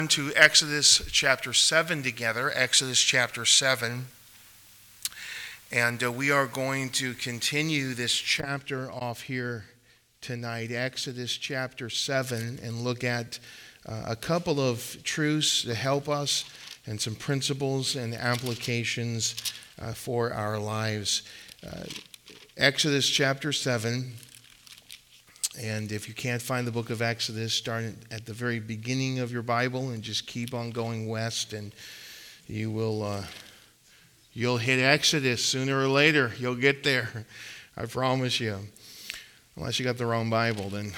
To Exodus chapter 7 together, Exodus chapter 7. And we are going to continue this chapter off here tonight, Exodus chapter 7, and look at a couple of truths to help us and some principles and applications for our lives. Exodus chapter 7. And if you can't find the book of Exodus, start at the very beginning of your Bible and just keep on going west, and you'll hit Exodus sooner or later. You'll get there, I promise you. Unless you got the wrong Bible, then.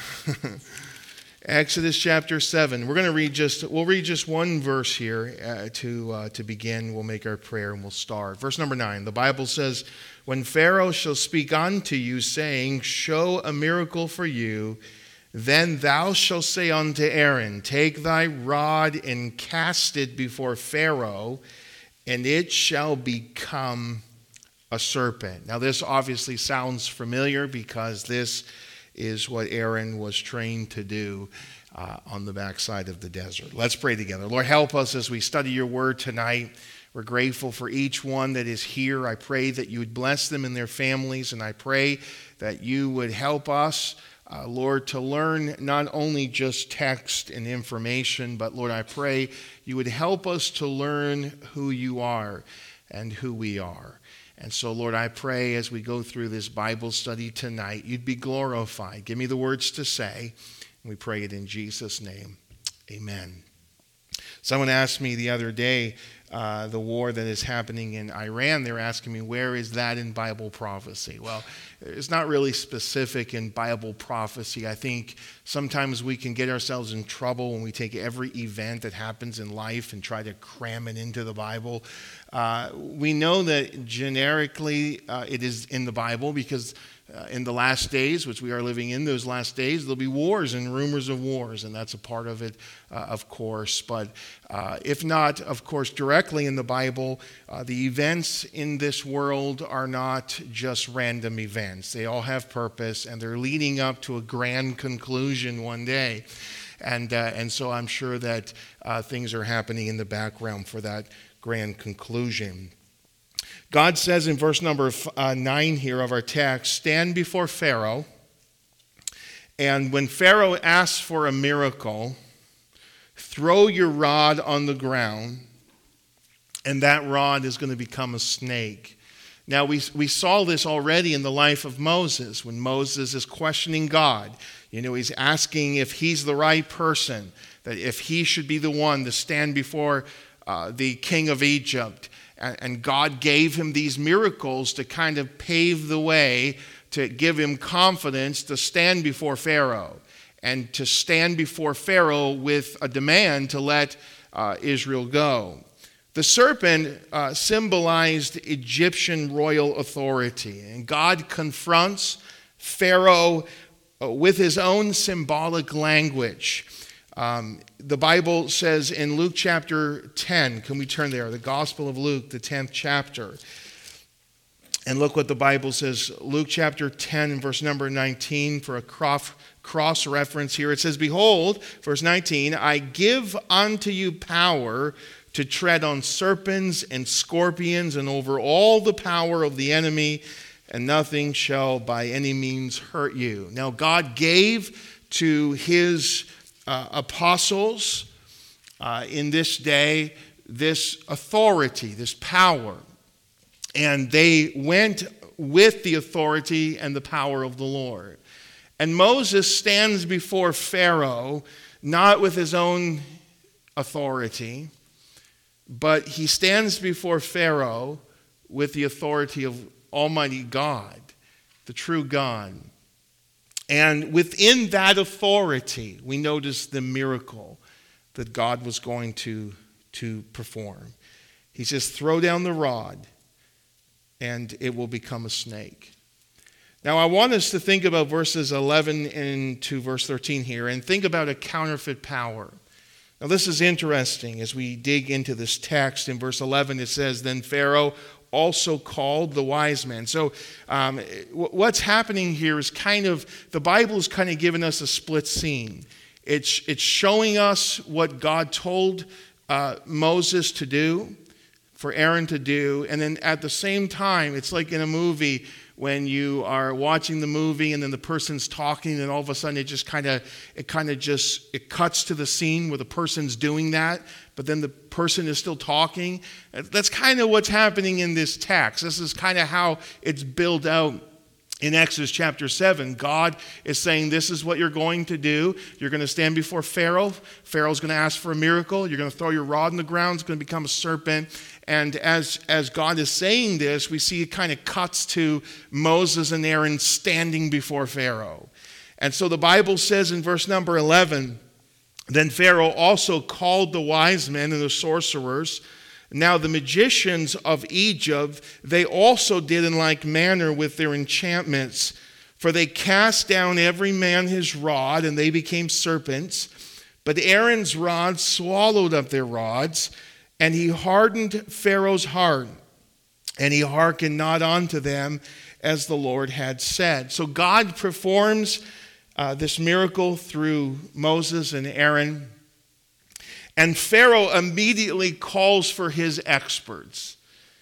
Exodus chapter 7. We'll read just one verse here to begin. We'll make our prayer and we'll start. Verse number 9. The Bible says, "When Pharaoh shall speak unto you, saying, Show a miracle for you, then thou shalt say unto Aaron, Take thy rod and cast it before Pharaoh, and it shall become a serpent." Now this obviously sounds familiar because this is what Aaron was trained to do on the backside of the desert. Let's pray together. Lord, help us as we study your word tonight. We're grateful for each one that is here. I pray that you would bless them and their families, and I pray that you would help us, Lord, to learn not only just text and information, but Lord, I pray you would help us to learn who you are and who we are. And so, Lord, I pray as we go through this Bible study tonight, you'd be glorified. Give me the words to say, and we pray it in Jesus' name. Amen. Someone asked me the other day, the war that is happening in Iran, they're asking me, where is that in Bible prophecy? Well, it's not really specific in Bible prophecy. I think sometimes we can get ourselves in trouble when we take every event that happens in life and try to cram it into the Bible. We know that generically it is in the Bible because in the last days, which we are living in, those last days, there'll be wars and rumors of wars, and that's a part of it, of course. But if not, of course, directly in the Bible, the events in this world are not just random events. They all have purpose, and they're leading up to a grand conclusion one day. And so I'm sure that things are happening in the background for that grand conclusion. God says in verse number 9 here of our text, "Stand before Pharaoh, and when Pharaoh asks for a miracle, throw your rod on the ground, and that rod is going to become a snake." Now, we saw this already in the life of Moses, when Moses is questioning God. He's asking if he's the right person, that if he should be the one to stand before the king of Egypt. And God gave him these miracles to kind of pave the way, to give him confidence to stand before Pharaoh, and to stand before Pharaoh with a demand to let Israel go. The serpent symbolized Egyptian royal authority, and God confronts Pharaoh with his own symbolic language. The Bible says in Luke chapter 10, can we turn there? The Gospel of Luke, the 10th chapter. And look what the Bible says. Luke chapter 10 and verse number 19 for a cross reference here. It says, "Behold," verse 19, "I give unto you power to tread on serpents and scorpions and over all the power of the enemy, and nothing shall by any means hurt you." Now God gave to his apostles in this day this authority, this power, and they went with the authority and the power of the Lord. And Moses stands before Pharaoh not with his own authority, but he stands before Pharaoh with the authority of Almighty God, the true God. And within that authority, we notice the miracle that God was going to perform. He says, throw down the rod, and it will become a snake. Now, I want us to think about verses 11 into verse 13 here, and think about a counterfeit power. Now, this is interesting as we dig into this text. In verse 11, it says, "Then Pharaoh also called the wise men." So what's happening here is the Bible is kind of giving us a split scene. It's showing us what God told Moses to do, for Aaron to do. And then at the same time, it's like in a movie when you are watching the movie and then the person's talking and all of a sudden it cuts to the scene where the person's doing that, but then the person is still talking. That's kind of what's happening in this text. This is kind of how it's built out. In Exodus chapter 7, God is saying, this is what you're going to do. You're going to stand before Pharaoh. Pharaoh's going to ask for a miracle. You're going to throw your rod in the ground. It's going to become a serpent. And as God is saying this, we see it kind of cuts to Moses and Aaron standing before Pharaoh. And so the Bible says in verse number 11, then Pharaoh also called the wise men and the sorcerers. Now the magicians of Egypt, they also did in like manner with their enchantments, for they cast down every man his rod, and they became serpents. But Aaron's rod swallowed up their rods, and he hardened Pharaoh's heart, and he hearkened not unto them as the Lord had said. So God performs this miracle through Moses and Aaron. And Pharaoh immediately calls for his experts.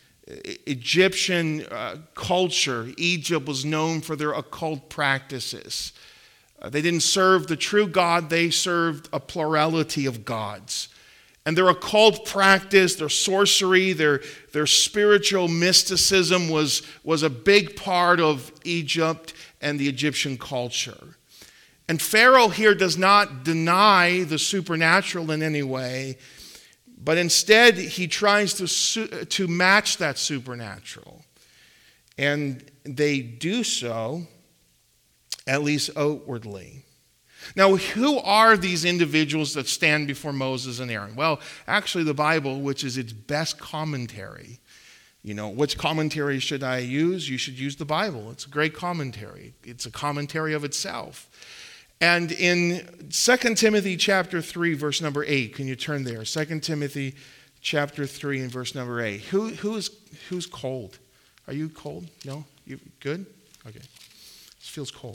Egyptian culture, Egypt was known for their occult practices. They didn't serve the true God, they served a plurality of gods. And their occult practice, their sorcery, their spiritual mysticism was a big part of Egypt and the Egyptian culture. And Pharaoh here does not deny the supernatural in any way, but instead he tries to match that supernatural. And they do so, at least outwardly. Now, who are these individuals that stand before Moses and Aaron? Well, actually the Bible, which is its best commentary. You know, which commentary should I use? You should use the Bible. It's a great commentary. It's a commentary of itself. And in 2 Timothy chapter 3, verse number 8, can you turn there? 2 Timothy chapter 3 and verse number 8. Who's cold? Are you cold? No? You good? Okay. This feels cold.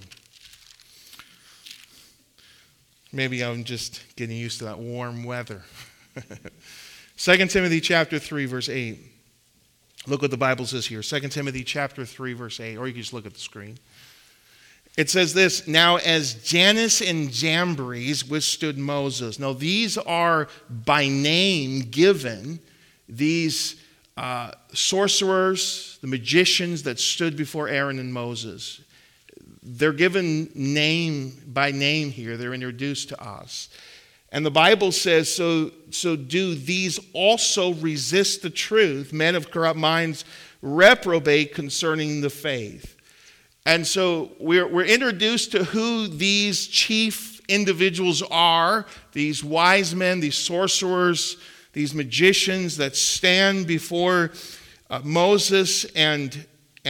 Maybe I'm just getting used to that warm weather. 2 Timothy chapter 3, verse 8. Look what the Bible says here. 2 Timothy chapter 3, verse 8. Or you can just look at the screen. It says this, now as Jannes and Jambres withstood Moses. Now these are by name given, these sorcerers, the magicians that stood before Aaron and Moses. They're given name by name here. They're introduced to us. And the Bible says, so do these also resist the truth, men of corrupt minds reprobate concerning the faith. And so we're introduced to who these chief individuals are, these wise men, these sorcerers, these magicians that stand before Moses and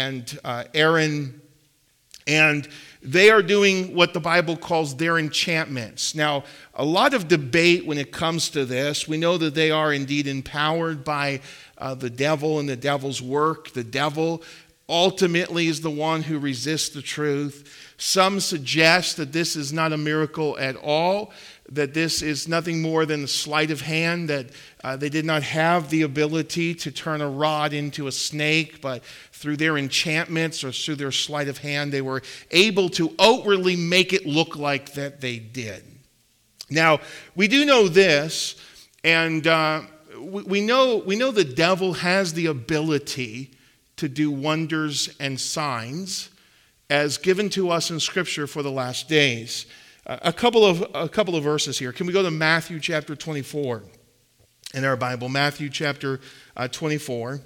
Aaron, and they are doing what the Bible calls their enchantments. Now, a lot of debate when it comes to this. We know that they are indeed empowered by the devil and the devil's work. The devil ultimately is the one who resists the truth. Some suggest that this is not a miracle at all, that this is nothing more than a sleight of hand, that they did not have the ability to turn a rod into a snake, but through their enchantments or through their sleight of hand, they were able to outwardly make it look like that they did. Now, we do know this, and we know the devil has the ability to do wonders and signs as given to us in Scripture for the last days. A couple of verses here. Can we go to Matthew chapter 24 in our Bible? Matthew chapter 24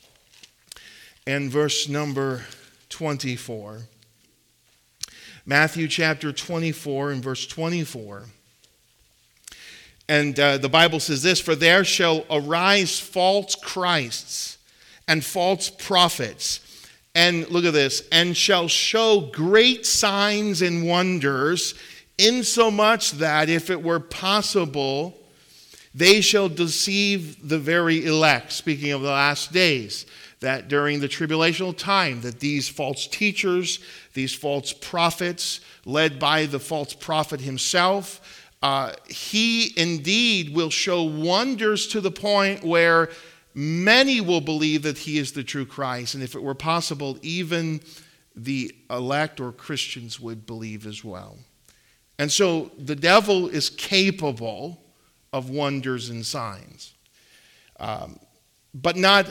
and verse number 24. Matthew chapter 24 and verse 24. And the Bible says this, for there shall arise false Christs and false prophets, and look at this, and shall show great signs and wonders, insomuch that if it were possible, they shall deceive the very elect. Speaking of the last days, that during the tribulational time, that these false teachers, these false prophets, led by the false prophet himself, he indeed will show wonders to the point where many will believe that he is the true Christ. And if it were possible, even the elect or Christians would believe as well. And so the devil is capable of wonders and signs. But not,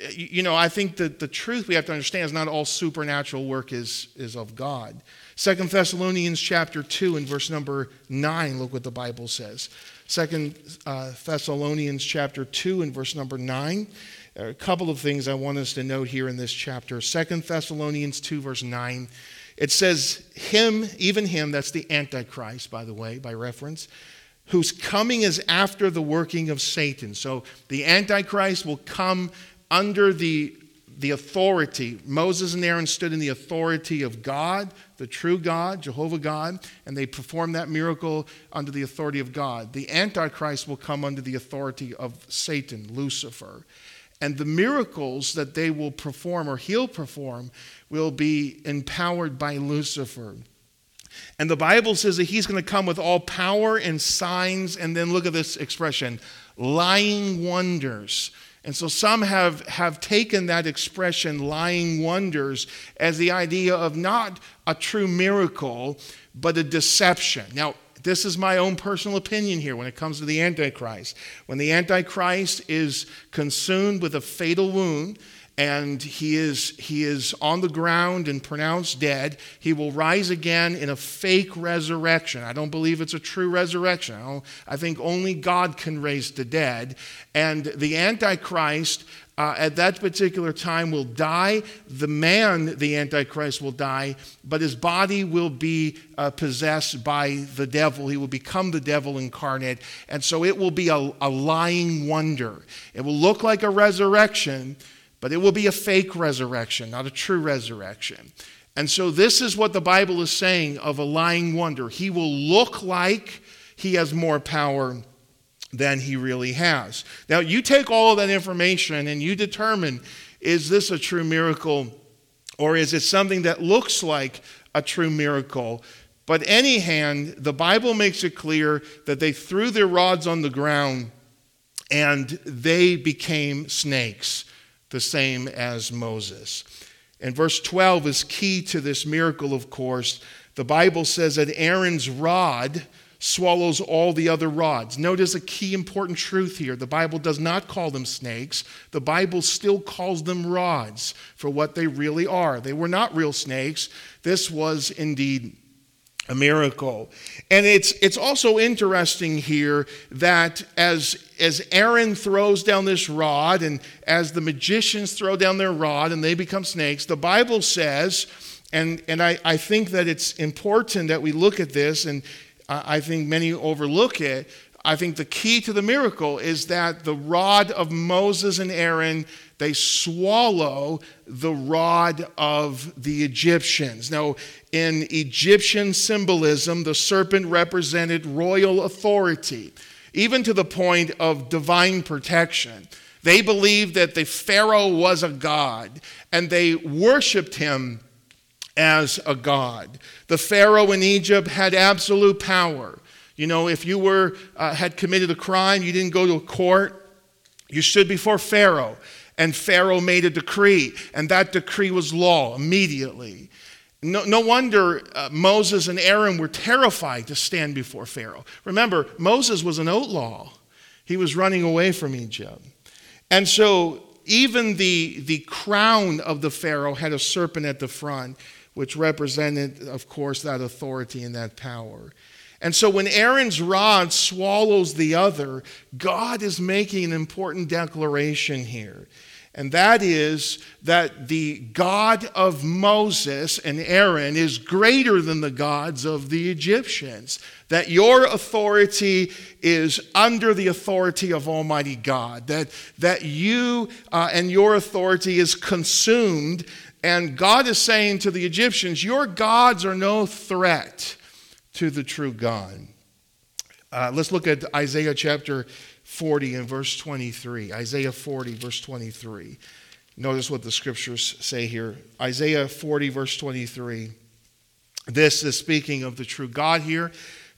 I think that the truth we have to understand is not all supernatural work is of God. 2 Thessalonians chapter 2 and verse number 9, look what the Bible says. 2 Thessalonians chapter 2 and verse number 9. There are a couple of things I want us to note here in this chapter. 2 Thessalonians 2 verse 9. It says, even him, that's the Antichrist, by the way, by reference, whose coming is after the working of Satan. So the Antichrist will come under the authority. Moses and Aaron stood in the authority of God, the true God, Jehovah God, and they performed that miracle under the authority of God. The Antichrist will come under the authority of Satan, Lucifer. And the miracles that they will perform, or he'll perform, will be empowered by Lucifer. And the Bible says that he's going to come with all power and signs, and then look at this expression, lying wonders. And so some have taken that expression, lying wonders, as the idea of not a true miracle, but a deception. Now, this is my own personal opinion here when it comes to the Antichrist. When the Antichrist is consumed with a fatal wound, and he is on the ground and pronounced dead, he will rise again in a fake resurrection. I don't believe it's a true resurrection. I think only God can raise the dead. And the Antichrist at that particular time will die. The Antichrist will die, but his body will be possessed by the devil. He will become the devil incarnate. And so it will be a lying wonder. It will look like a resurrection, but it will be a fake resurrection, not a true resurrection. And so this is what the Bible is saying of a lying wonder. He will look like he has more power than he really has. Now, you take all of that information and you determine, is this a true miracle, or is it something that looks like a true miracle? But anyhow, the Bible makes it clear that they threw their rods on the ground and they became snakes, the same as Moses. And verse 12 is key to this miracle, of course. The Bible says that Aaron's rod swallows all the other rods. Notice a key important truth here. The Bible does not call them snakes. The Bible still calls them rods for what they really are. They were not real snakes. This was indeed a miracle. And it's also interesting here that as Aaron throws down this rod, and as the magicians throw down their rod and they become snakes, the Bible says, and I think that it's important that we look at this, and I think many overlook it. I think the key to the miracle is that the rod of Moses and Aaron, they swallow the rod of the Egyptians. Now, in Egyptian symbolism, the serpent represented royal authority, even to the point of divine protection. They believed that the Pharaoh was a god, and they worshiped him as a god. The Pharaoh in Egypt had absolute power. You know, if you had committed a crime, you didn't go to a court, you stood before Pharaoh, and Pharaoh made a decree, and that decree was law immediately. No wonder Moses and Aaron were terrified to stand before Pharaoh. Remember, Moses was an outlaw. He was running away from Egypt. And so even the crown of the Pharaoh had a serpent at the front, which represented, of course, that authority and that power. And so when Aaron's rod swallows the other, God is making an important declaration here. And that is that the God of Moses and Aaron is greater than the gods of the Egyptians. That your authority is under the authority of Almighty God. That you and your authority is consumed. And God is saying to the Egyptians, your gods are no threat to the true God. Let's look at Isaiah chapter 40 and verse 23. Isaiah 40, verse 23. Notice what the scriptures say here. Isaiah 40, verse 23. This is speaking of the true God here.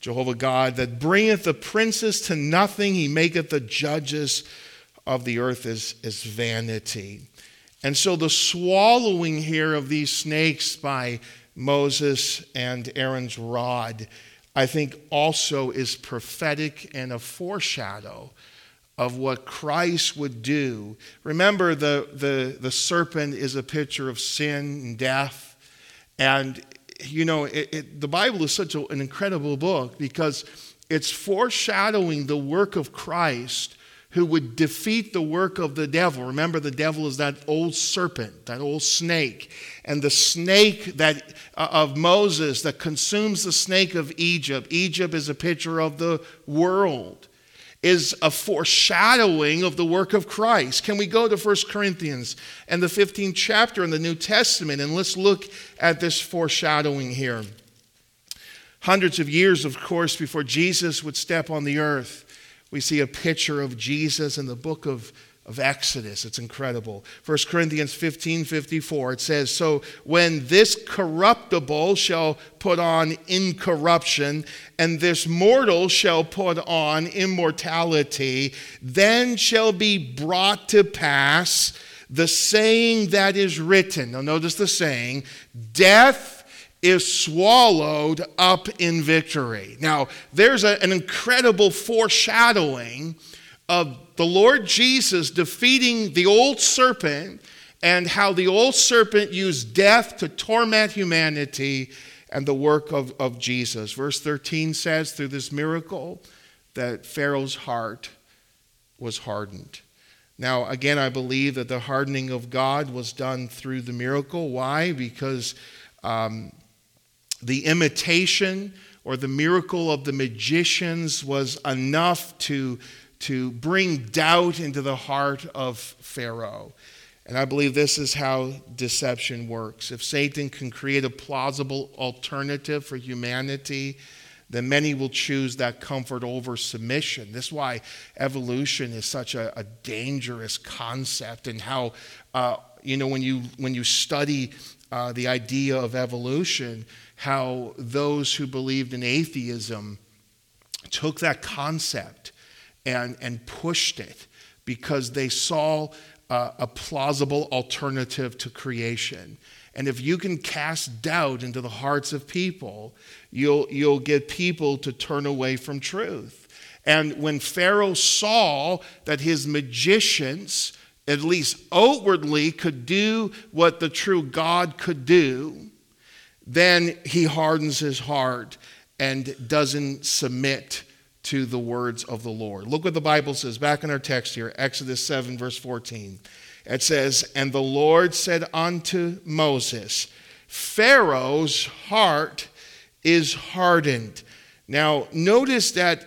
Jehovah God, that bringeth the princes to nothing. He maketh the judges of the earth as vanity. And so the swallowing here of these snakes by Moses and Aaron's rod, I think also is prophetic and a foreshadow of what Christ would do. Remember, the serpent is a picture of sin and death. And, you know, the Bible is such an incredible book because it's foreshadowing the work of Christ who would defeat the work of the devil. Remember, the devil is that old serpent, that old snake. And the snake that of Moses that consumes the snake of Egypt. Egypt is a picture of the world, is a foreshadowing of the work of Christ. Can we go to 1 Corinthians and the 15th chapter in the New Testament, and let's look at this foreshadowing here. Hundreds of years, of course, before Jesus would step on the earth, we see a picture of Jesus in the book of Exodus. It's incredible. 1 Corinthians 15:54, it says, so when this corruptible shall put on incorruption, and this mortal shall put on immortality, then shall be brought to pass the saying that is written. Now notice the saying, death is swallowed up in victory. Now, there's an incredible foreshadowing of the Lord Jesus defeating the old serpent and how the old serpent used death to torment humanity and the work of Jesus. Verse 13 says, through this miracle, that Pharaoh's heart was hardened. Now, again, I believe that the hardening of God was done through the miracle. Why? Because the imitation or the miracle of the magicians was enough to bring doubt into the heart of Pharaoh. And I believe this is how deception works. If Satan can create a plausible alternative for humanity, then many will choose that comfort over submission. This is why evolution is such a dangerous concept, and how, when you study the idea of evolution, how those who believed in atheism took that concept and pushed it because they saw a plausible alternative to creation. And if you can cast doubt into the hearts of people, you'll get people to turn away from truth. And when Pharaoh saw that his magicians, at least outwardly, could do what the true God could do, then he hardens his heart and doesn't submit to the words of the Lord. Look what the Bible says back in our text here, Exodus 7, verse 14. It says, and the Lord said unto Moses, Pharaoh's heart is hardened. Now, notice that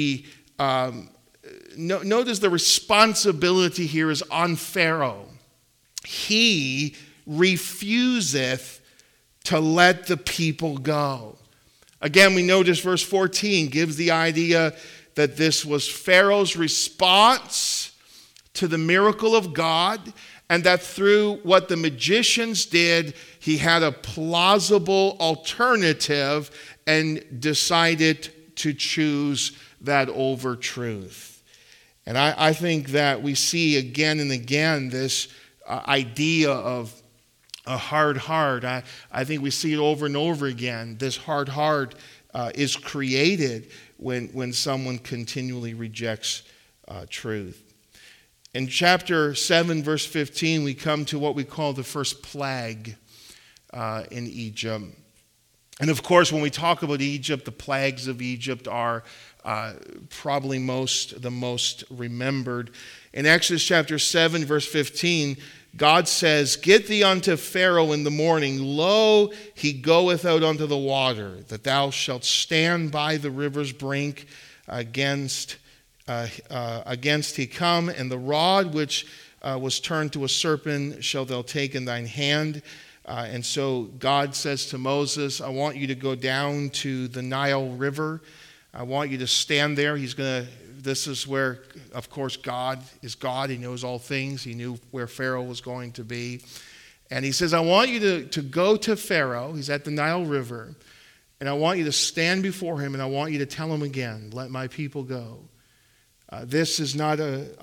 notice the responsibility here is on Pharaoh. He refuseth to let the people go. Again, we notice verse 14 gives the idea that this was Pharaoh's response to the miracle of God, and that through what the magicians did, he had a plausible alternative and decided to choose that over truth. And I think that we see again and again this idea of a hard heart. I think we see it over and over again. This hard heart is created when someone continually rejects truth. In chapter 7, verse 15, we come to what we call the first plague in Egypt. And of course, when we talk about Egypt, the plagues of Egypt are probably the most remembered. In Exodus chapter 7, verse 15, God says, get thee unto Pharaoh in the morning. Lo, he goeth out unto the water, that thou shalt stand by the river's brink against he come, and the rod which was turned to a serpent shalt thou take in thine hand. And so God says to Moses, I want you to go down to the Nile River. I want you to stand there. This is where, of course, God is God. He knows all things. He knew where Pharaoh was going to be. And he says, I want you to go to Pharaoh. He's at the Nile River. And I want you to stand before him, and I want you to tell him again, let my people go. This is not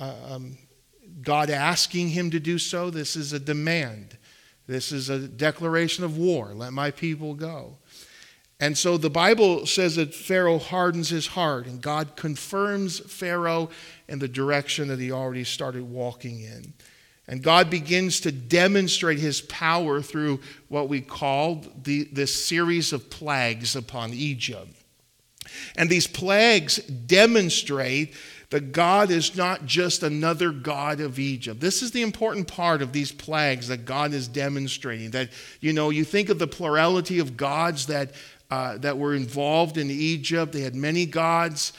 God asking him to do so. This is a demand. This is a declaration of war. Let my people go. And so the Bible says that Pharaoh hardens his heart, and God confirms Pharaoh in the direction that he already started walking in. And God begins to demonstrate his power through what we call this series of plagues upon Egypt. And these plagues demonstrate that God is not just another god of Egypt. This is the important part of these plagues that God is demonstrating. That, you think of the plurality of gods that were involved in Egypt. They had many gods.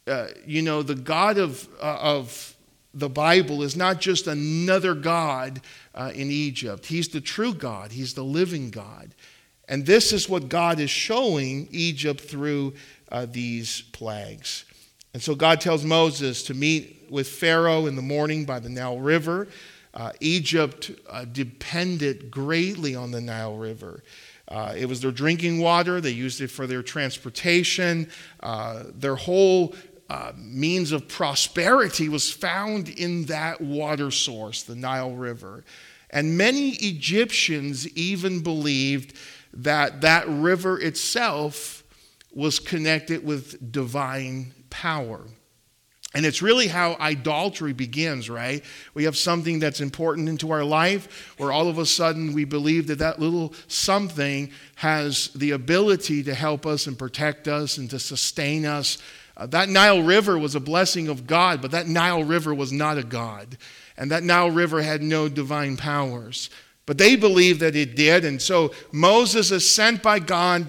The God of the Bible is not just another god in Egypt. He's the true God. He's the living God. And this is what God is showing Egypt through these plagues. And so God tells Moses to meet with Pharaoh in the morning by the Nile River. Egypt depended greatly on the Nile River. It was their drinking water. They used it for their transportation. Their whole means of prosperity was found in that water source, the Nile River. And many Egyptians even believed that that river itself was connected with divine power. And it's really how idolatry begins, right? We have something that's important into our life where all of a sudden we believe that little something has the ability to help us and protect us and to sustain us. That Nile River was a blessing of God, but that Nile River was not a God. And that Nile River had no divine powers. But they believed that it did. And so Moses is sent by God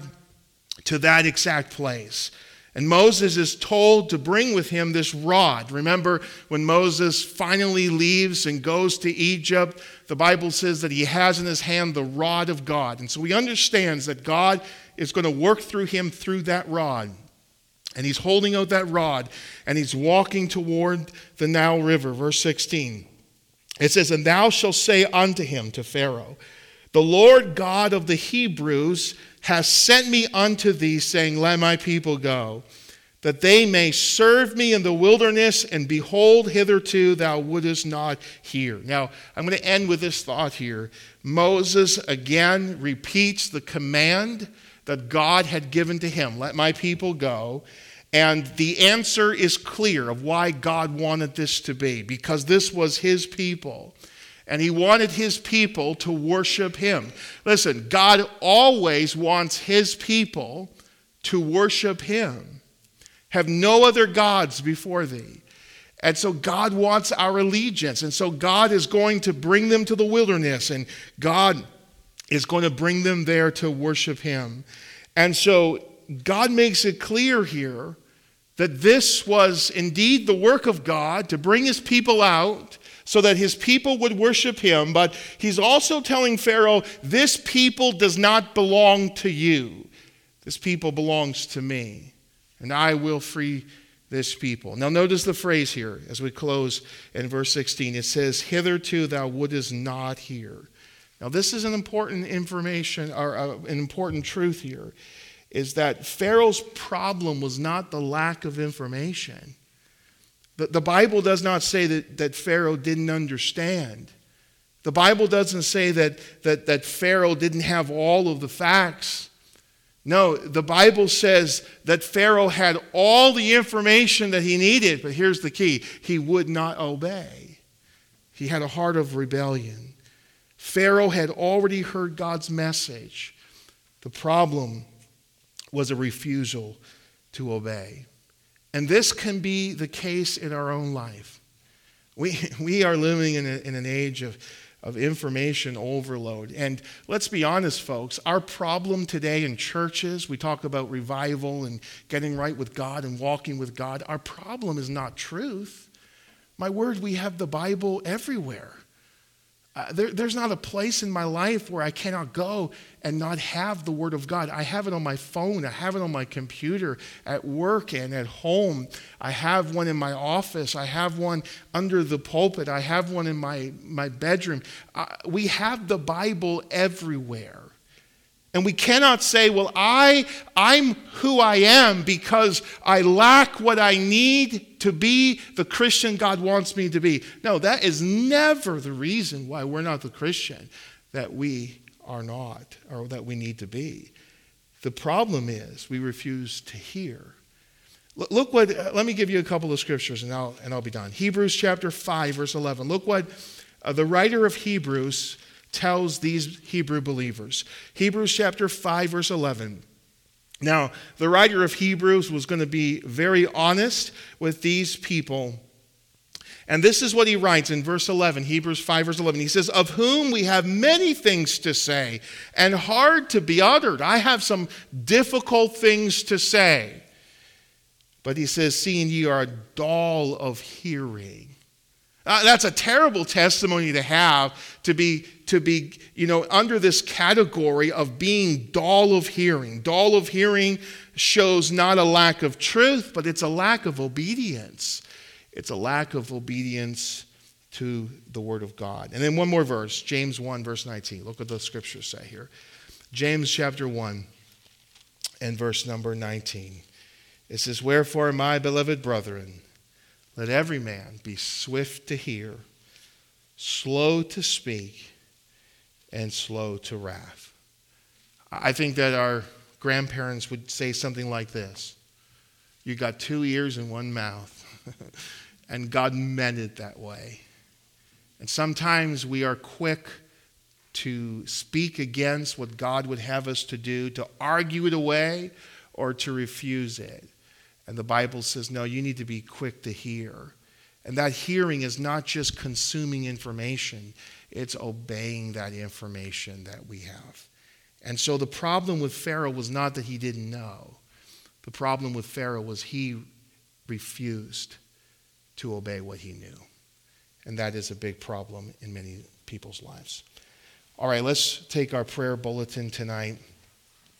to that exact place. And Moses is told to bring with him this rod. Remember, when Moses finally leaves and goes to Egypt, the Bible says that he has in his hand the rod of God. And so he understands that God is going to work through him through that rod. And he's holding out that rod, and he's walking toward the Nile River. Verse 16. It says, "And thou shalt say unto him," to Pharaoh, "The Lord God of the Hebrews has sent me unto thee, saying, Let my people go, that they may serve me in the wilderness, and behold, hitherto thou wouldest not hear." Now, I'm going to end with this thought here. Moses again repeats the command that God had given to him, let my people go. And the answer is clear of why God wanted this to be, because this was his people. And he wanted his people to worship him. Listen, God always wants his people to worship him. Have no other gods before thee. And so God wants our allegiance. And so God is going to bring them to the wilderness. And God is going to bring them there to worship him. And so God makes it clear here that this was indeed the work of God to bring his people out so that his people would worship him. But he's also telling Pharaoh, this people does not belong to you. This people belongs to me, and I will free this people. Now notice the phrase here as we close in verse 16. It says, hitherto thou wouldest not hear. Now this is an important information, or an important truth here, is that Pharaoh's problem was not the lack of information. The Bible does not say that Pharaoh didn't understand. The Bible doesn't say that Pharaoh didn't have all of the facts. No, the Bible says that Pharaoh had all the information that he needed, but here's the key. He would not obey. He had a heart of rebellion. Pharaoh had already heard God's message. The problem was a refusal to obey. And this can be the case in our own life. We are living in an age of information overload. And let's be honest, folks, our problem today in churches, we talk about revival and getting right with God and walking with God. Our problem is not truth. My word, we have the Bible everywhere. There's not a place in my life where I cannot go and not have the Word of God. I have it on my phone. I have it on my computer, at work and at home. I have one in my office. I have one under the pulpit. I have one in my bedroom. We have the Bible everywhere. And we cannot say, well, I'm who I am because I lack what I need to be the Christian God wants me to be. No, that is never the reason why we're not the Christian that we are not, or that we need to be. The problem is we refuse to hear. Look what, let me give you a couple of scriptures and I'll be done. Hebrews chapter 5, verse 11. Look what the writer of Hebrews tells these Hebrew believers. Hebrews chapter 5, verse 11. Now, the writer of Hebrews was going to be very honest with these people. And this is what he writes in verse 11, Hebrews 5, verse 11. He says, of whom we have many things to say and hard to be uttered. I have some difficult things to say. But he says, seeing ye are dull of hearing. That's a terrible testimony to have, to be under this category of being dull of hearing. Dull of hearing shows not a lack of truth, but it's a lack of obedience. It's a lack of obedience to the Word of God. And then one more verse, James 1, verse 19. Look what the scriptures say here. James chapter 1 and verse number 19. It says, wherefore, my beloved brethren, let every man be swift to hear, slow to speak, and slow to wrath. I think that our grandparents would say something like this. You got 2 ears and 1 mouth. And God meant it that way. And sometimes we are quick to speak against what God would have us to do, to argue it away, or to refuse it. And the Bible says, no, you need to be quick to hear. And that hearing is not just consuming information, it's obeying that information that we have. And so the problem with Pharaoh was not that he didn't know. The problem with Pharaoh was he refused to obey what he knew. And that is a big problem in many people's lives. All right, let's take our prayer bulletin tonight.